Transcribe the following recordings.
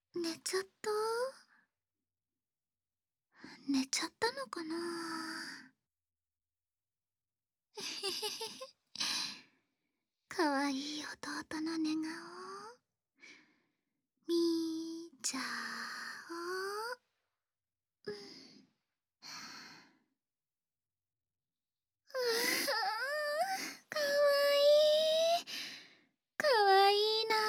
寝ちゃった？寝ちゃったのかな。えへへへ。かわいい弟の寝顔見ちゃおう。かわいい。かわいいな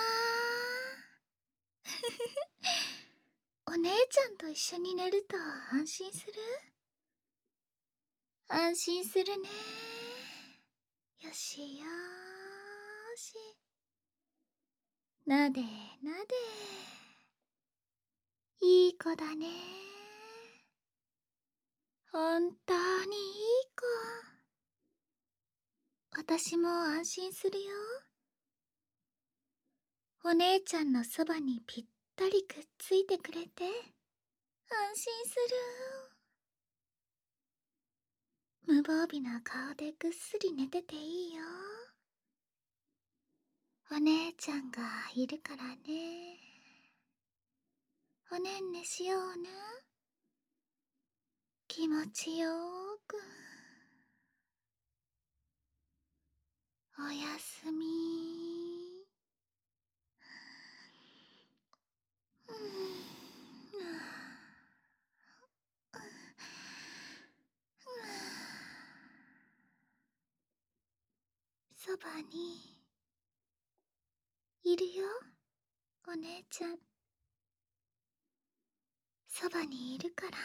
お姉ちゃんと一緒に寝ると安心する？安心するね。よしよーし。なでなで。いい子だね。本当にいい子。私も安心するよ。お姉ちゃんのそばにぴったりくっついてくれて安心する。無防備な顔でぐっすり寝てていいよ。お姉ちゃんがいるからね。おねんねしようね。気持ちよーく。おやすみ。そばにいるよ、お姉ちゃん。そばにいるから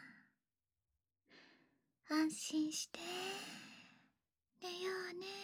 安心して寝ようね。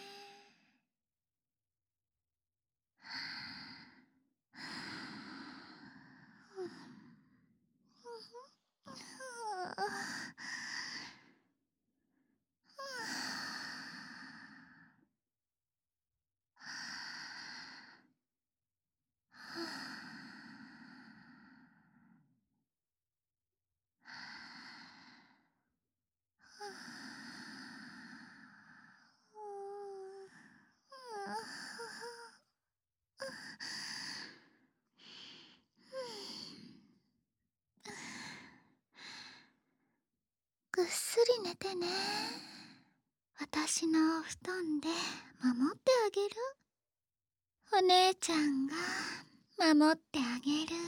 ぐっすり寝てね。私のお布団で守ってあげる。お姉ちゃんが守ってあげる。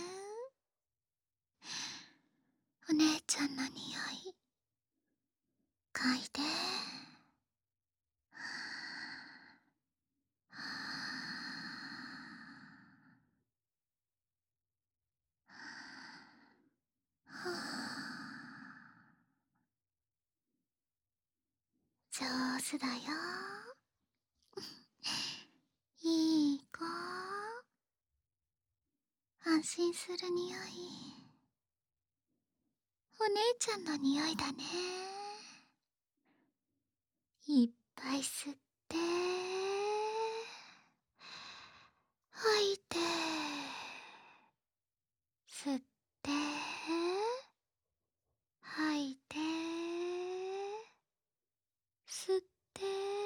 お姉ちゃんの匂い嗅いで。上手だよ。いい子。安心する匂い。お姉ちゃんの匂いだね。いっぱい吸って吐いて吸って吐いて吸って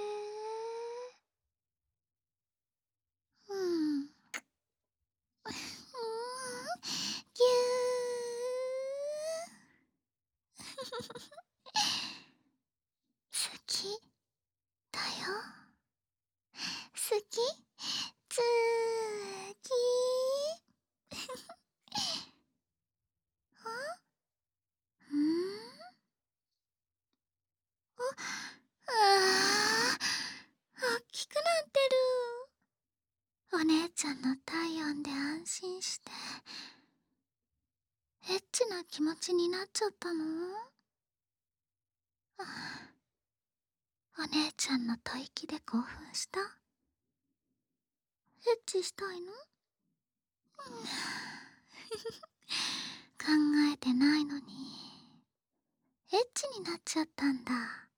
うんぎゅー好きだよ。好きつきん大きくなってる。お姉ちゃんの体温で安心してエッチな気持ちになっちゃったの？お姉ちゃんの吐息で興奮した？エッチしたいの？考えてないのにエッチになっちゃったんだ。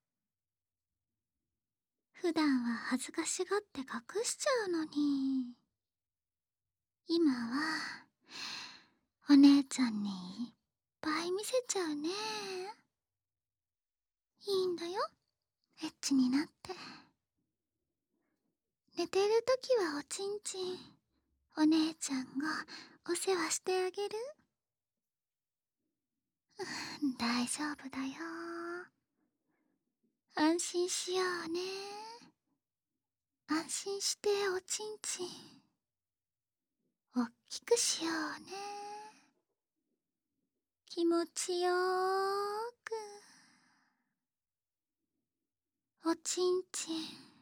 普段は恥ずかしがって隠しちゃうのに、今はお姉ちゃんにいっぱい見せちゃうね。いいんだよ、エッチになって。寝てるときはおちんちん、お姉ちゃんがお世話してあげる。大丈夫だよ。安心しようね。安心しておちんちんおっきくしようね。気持ちよーくおちんちん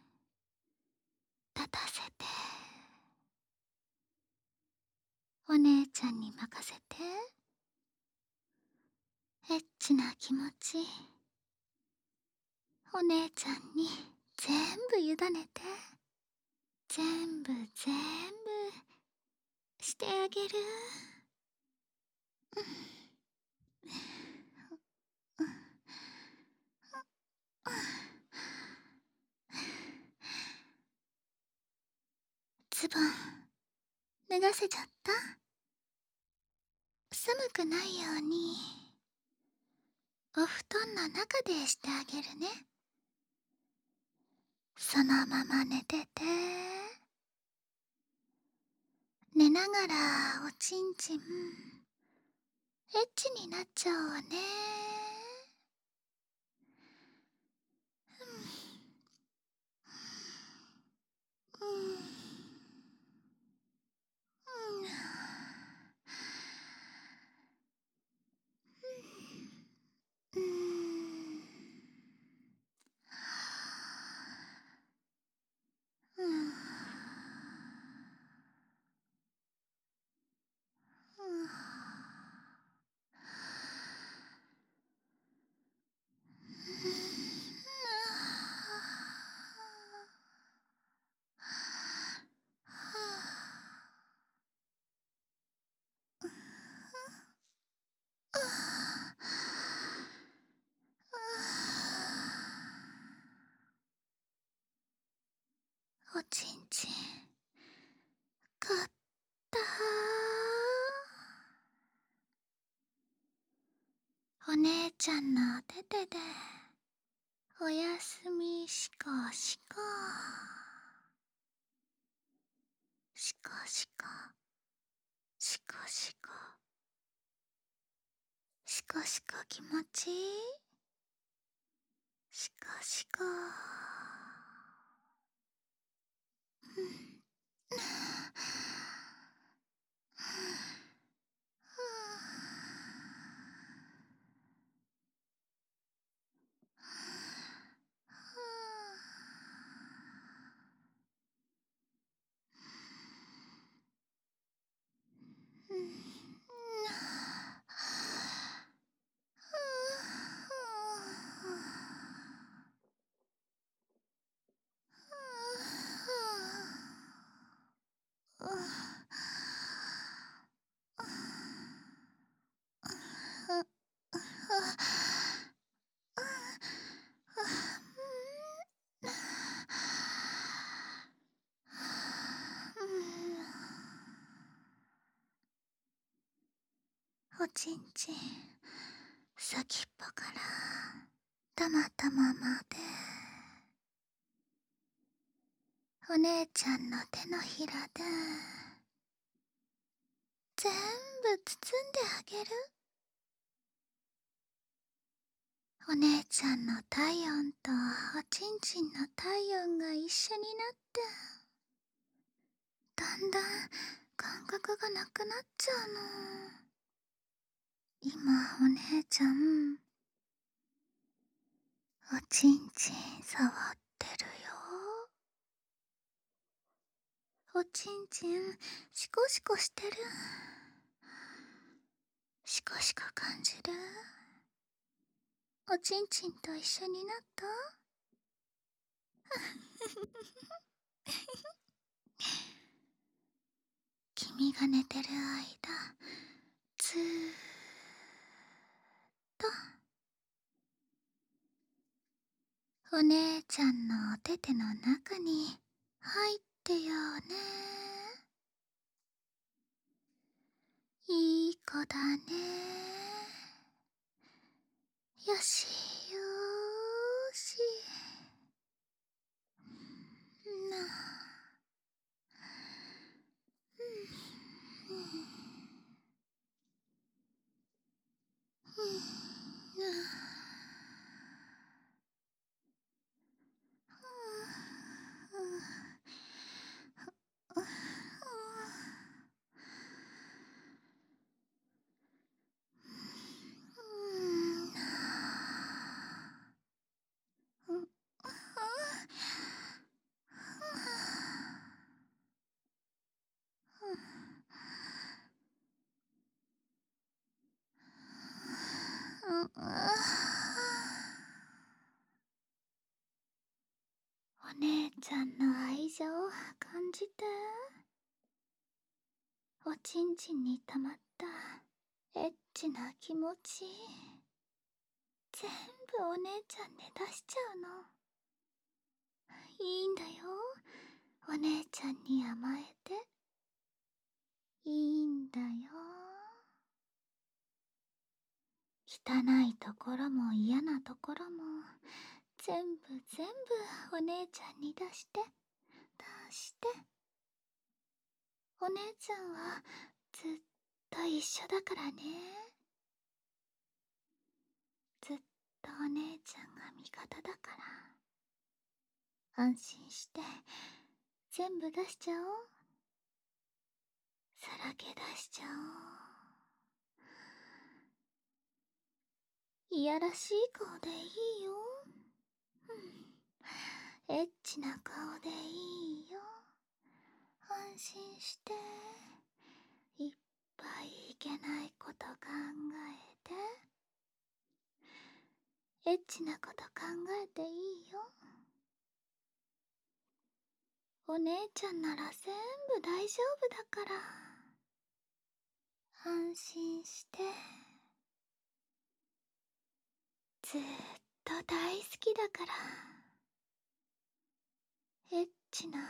立たせて。お姉ちゃんに任せて。エッチな気持ちお姉ちゃんに全部委ねて。全部してあげる。ズボン脱がせちゃった？寒くないようにお布団の中でしてあげるね。そのまま寝てて。寝ながらおちんちんエッチになっちゃおうね。おちんちん買った。お姉ちゃんのお手手でおやすみしこしこ。しこしこしこしこしこしこ気持ちいい。しこしこ。おちんちん先っぽからたまたままでお姉ちゃんの手のひらで全部包んであげる。お姉ちゃんの体温とおちんちんの体温が一緒になってだんだん感覚がなくなっちゃうの。今お姉ちゃんおちんちん触ってるよ。おちんちんシコシコしてる。シコシコ感じる。おちんちんと一緒になった？君が寝てる間ずーっとお姉ちゃんのお手手の中に入ってよね。いい子だね。よしよーし。なあ。 お姉ちゃんの愛情感じて。おちんちんに溜まったエッチな気持ち、全部お姉ちゃんで出しちゃうの。いいんだよ、お姉ちゃんに甘えて。いいんだよ。汚いところも嫌なところも全部お姉ちゃんに出して出して。お姉ちゃんはずっと一緒だからね。ずっとお姉ちゃんが味方だから、安心して全部出しちゃおう。さらけ出しちゃおう。いやらしい顔でいいよ。エッチな顔でいいよ。安心していっぱいいけないこと考えて。エッチなこと考えていいよ。お姉ちゃんなら全部大丈夫だから、安心して。ずーっと大好きだから。エッチなの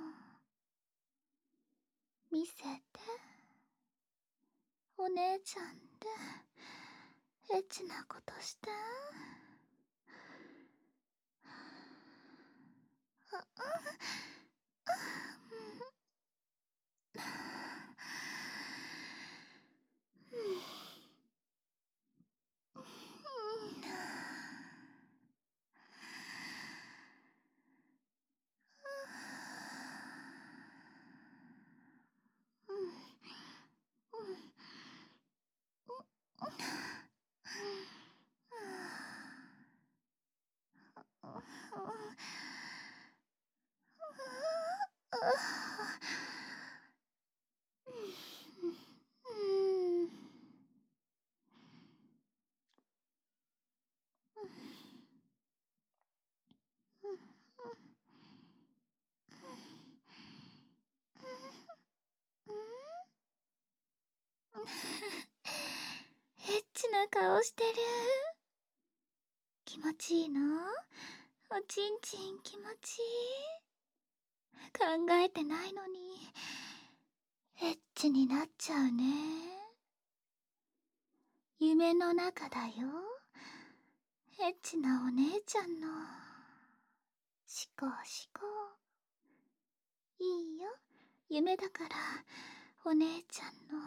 見せて。お姉ちゃんでエッチなことして。エッチな顔してる。気持ちいいの？おちんちん気持ちいい。考えてないのにエッチになっちゃうね。夢の中だよ。エッチなお姉ちゃんのしこしこ。いいよ、夢だからお姉ちゃんの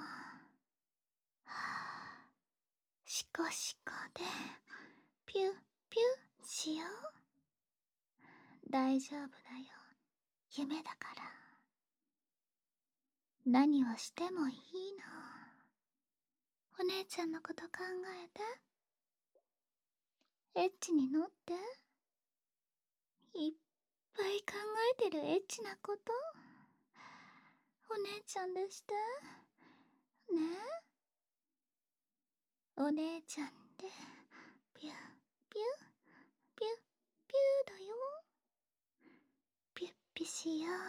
しこしこでピュッピュッしよう。大丈夫だよ、夢だから。何をしてもいいの。お姉ちゃんのこと考えて。エッチに乗って。いっぱい考えてるエッチなこと、お姉ちゃんでしてね。お姉ちゃんでピュッピュッピュッピューだよ。ピュッピしよう。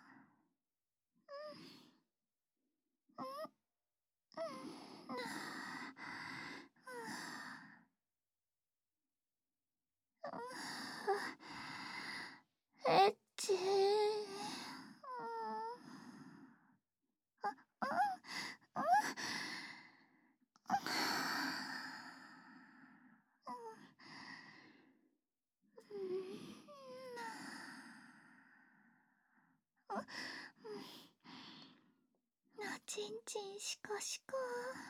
エッチ。おちんちんしこしこ。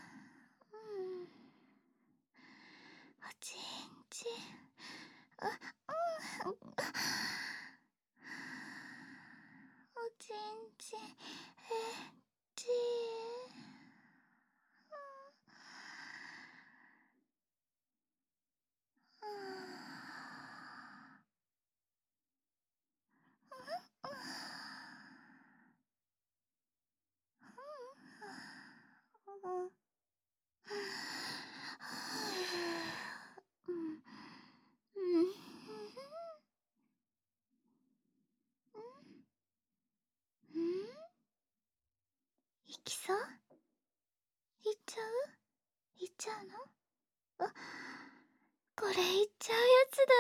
おちんちん。おちんちんエッチ。 きそう？行っちゃう？行っちゃうの？あ、これ行っちゃうやつだ。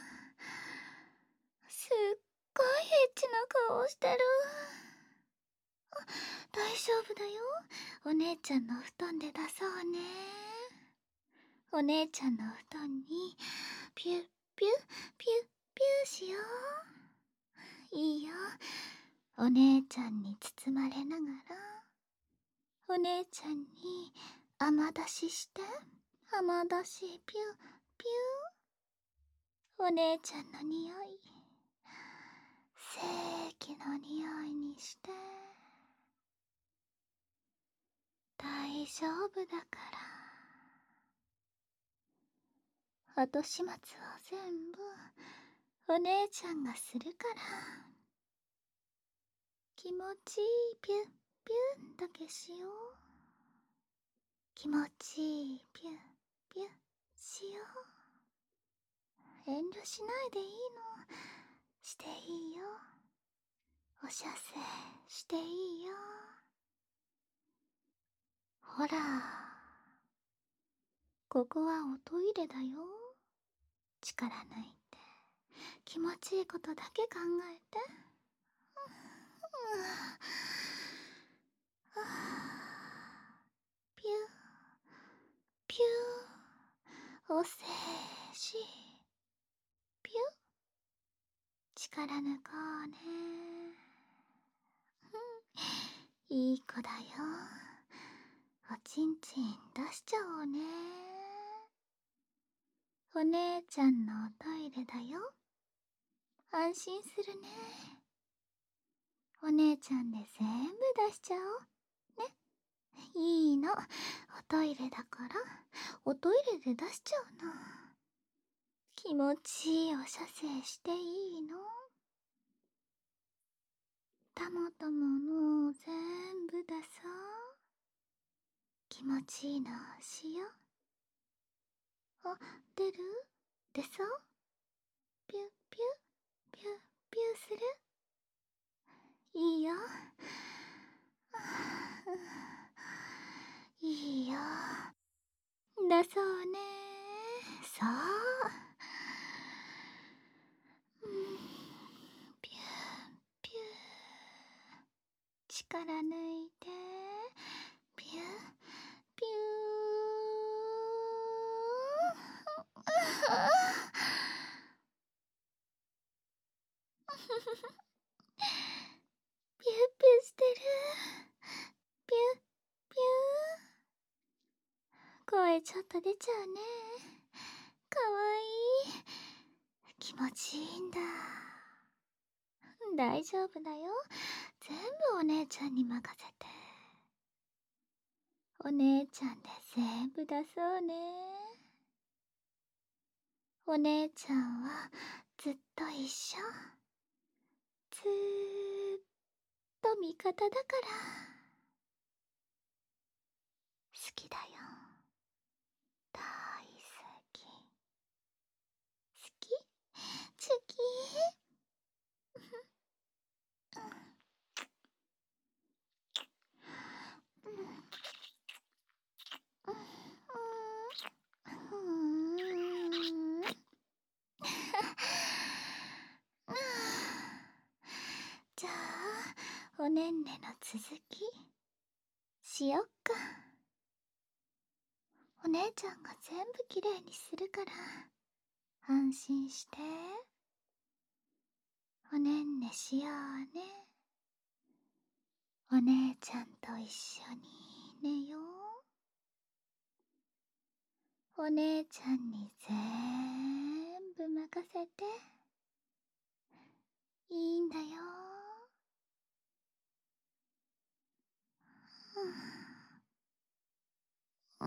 すっごいエッチな顔してる。大丈夫だよ。お姉ちゃんの布団で出そうね。お姉ちゃんの布団にピュッピュッピュッピューしよう。いいよ。お姉ちゃんに包まれながら、お姉ちゃんに甘出しして、甘出しピュッピュー。お姉ちゃんの匂い、正規の匂いにして。大丈夫だから。後始末は全部お姉ちゃんがするから。気持ちいいピュッピュッだけしよう。気持ちいいピュッピュッしよう。遠慮しないでいいの。していいよ。お射精していいよ。ほら、ここはおトイレだよ。力抜いて気持ちいいことだけ考えて。ピュピュおせーしピュ力抜こうね。いい子だよ。おちんちん出しちゃおうね。お姉ちゃんのおトイレだよ。安心するね。お姉ちゃんで全部出しちゃおうね。いいの。おトイレだからおトイレで出しちゃうの。気持ちいいお射精していいの。たもともの全部出そう。気持ちいいのしよう。あ、出る？出そう？ピュッピュッピュッピュッする？いいよ。いいよ。出そうね。そう。ピュッピュッ力抜いてピュッピュピュッピュしてる。ピュッピュ声ちょっと出ちゃうね。かわいい。気持ちいいんだ。大丈夫だよ。全部お姉ちゃんに任せて。お姉ちゃんで全部出そうね。お姉ちゃんはずっと一緒。ずーっと味方だから。好きだよ。大好き。好き？好き？じゃあおねんねの続きしよっか。お姉ちゃんが全部きれいにするから安心して。おねんねしようね。お姉ちゃんと一緒に寝よう。お姉ちゃんに全部任せて。いいんだよ。うん。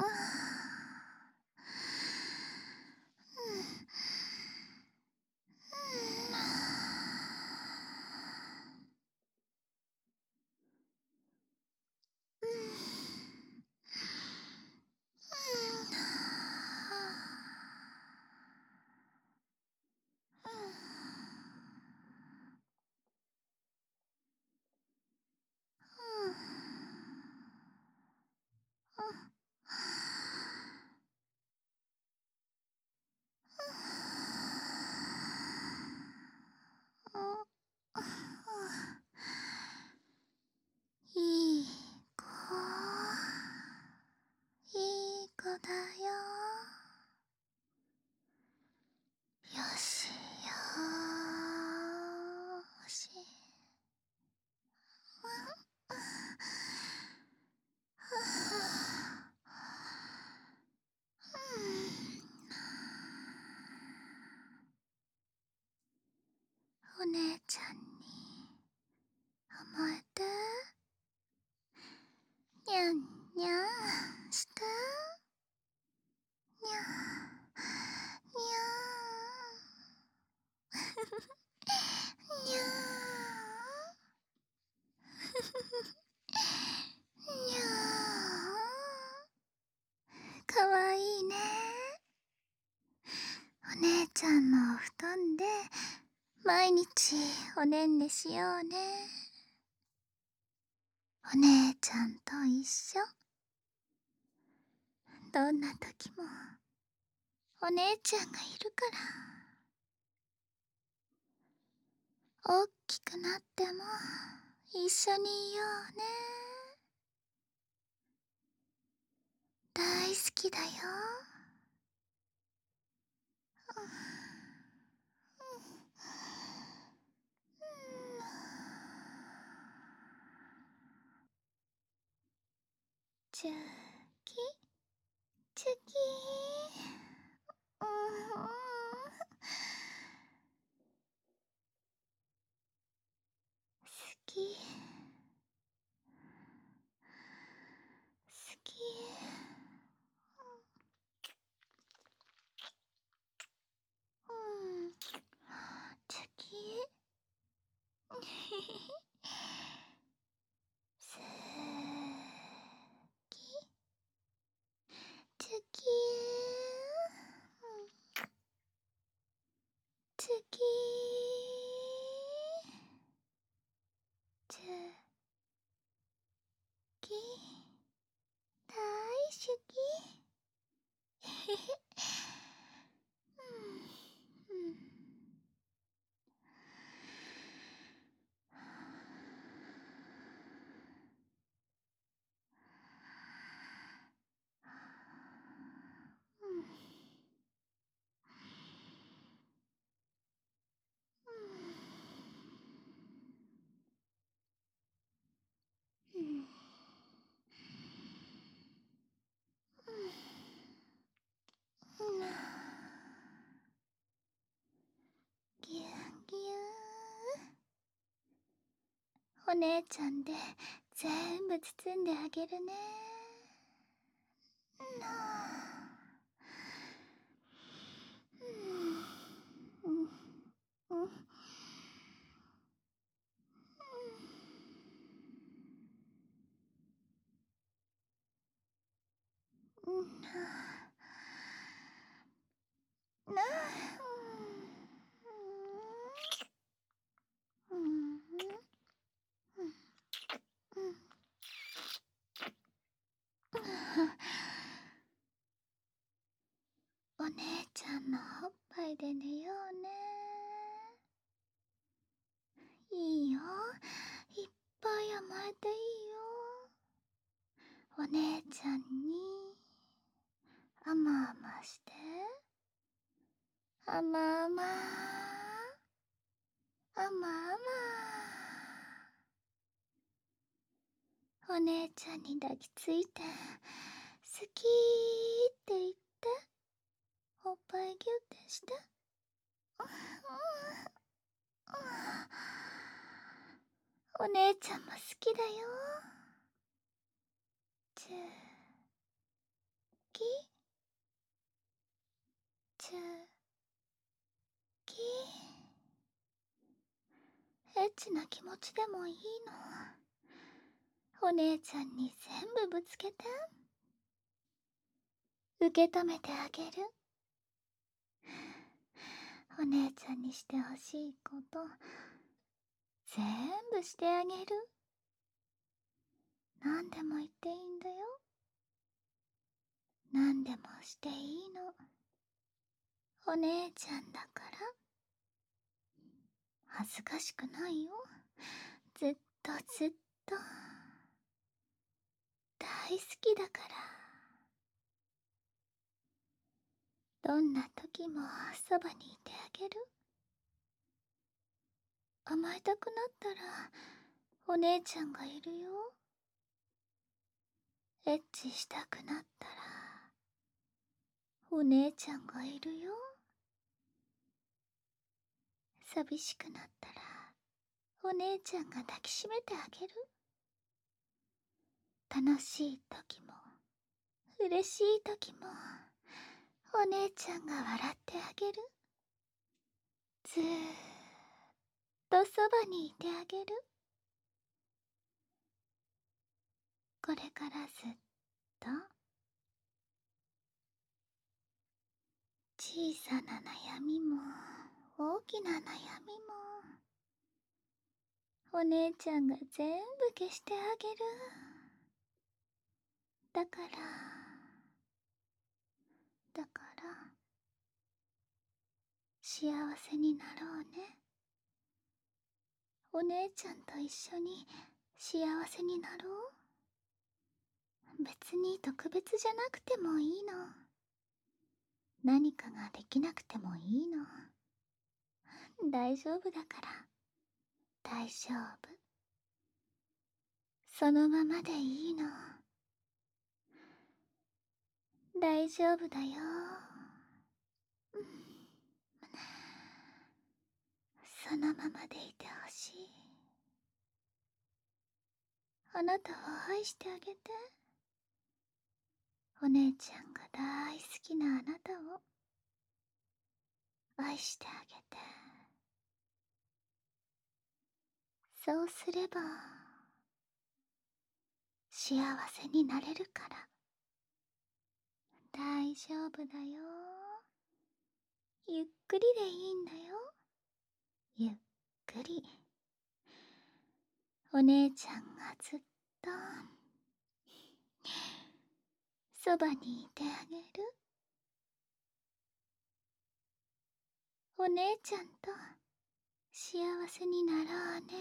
毎日おねんねしようね。お姉ちゃんと一緒。どんな時もお姉ちゃんがいるから。おっきくなっても一緒にいようね。大好きだよ。チュキチュキー。好き好き。チュキすきチュキチュキチュキ大好き。ぎゅんぎゅん。お姉ちゃんで全部包んであげるね。お姉ちゃんのおっぱいで寝ようね。いいよ、いっぱい甘えていいよ。お姉ちゃんに甘々して。甘々甘々。お姉ちゃんに抱きついて好きって言って、おっぱいギュってして。お姉ちゃんも好きだよ。チューキチューキエッチな気持ちでもいいの。お姉ちゃんに全部ぶつけて。受け止めてあげる。お姉ちゃんにしてほしいこと全部してあげる。何でも言っていいんだよ。何でもしていいの。お姉ちゃんだから。恥ずかしくないよ。ずっとずっと大好きだから。どんな時もそばにいてあげる。甘えたくなったらお姉ちゃんがいるよ。エッチしたくなったらお姉ちゃんがいるよ。寂しくなったらお姉ちゃんが抱きしめてあげる。楽しい時も嬉しい時もお姉ちゃんが笑ってあげる。ずーっとそばにいてあげる。これからずっと小さな悩みも大きな悩みもお姉ちゃんが全部消してあげる。だから幸せになろうね。お姉ちゃんと一緒に幸せになろう。別に特別じゃなくてもいいの。何かができなくてもいいの。大丈夫だから。大丈夫。そのままでいいの。大丈夫だよ。そのままでいてほしい。あなたを愛してあげて。お姉ちゃんが大好きなあなたを愛してあげて。そうすれば幸せになれるから。大丈夫だよ。ゆっくりでいいんだよ。ゆっくり。お姉ちゃんがずっとそばにいてあげる。お姉ちゃんと幸せになろうね。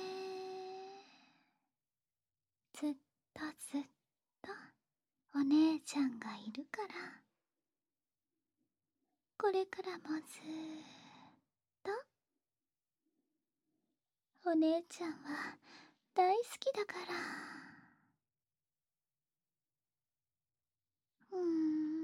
ずっとずっとお姉ちゃんがいるから。これからもずーっとお姉ちゃんは大好きだから。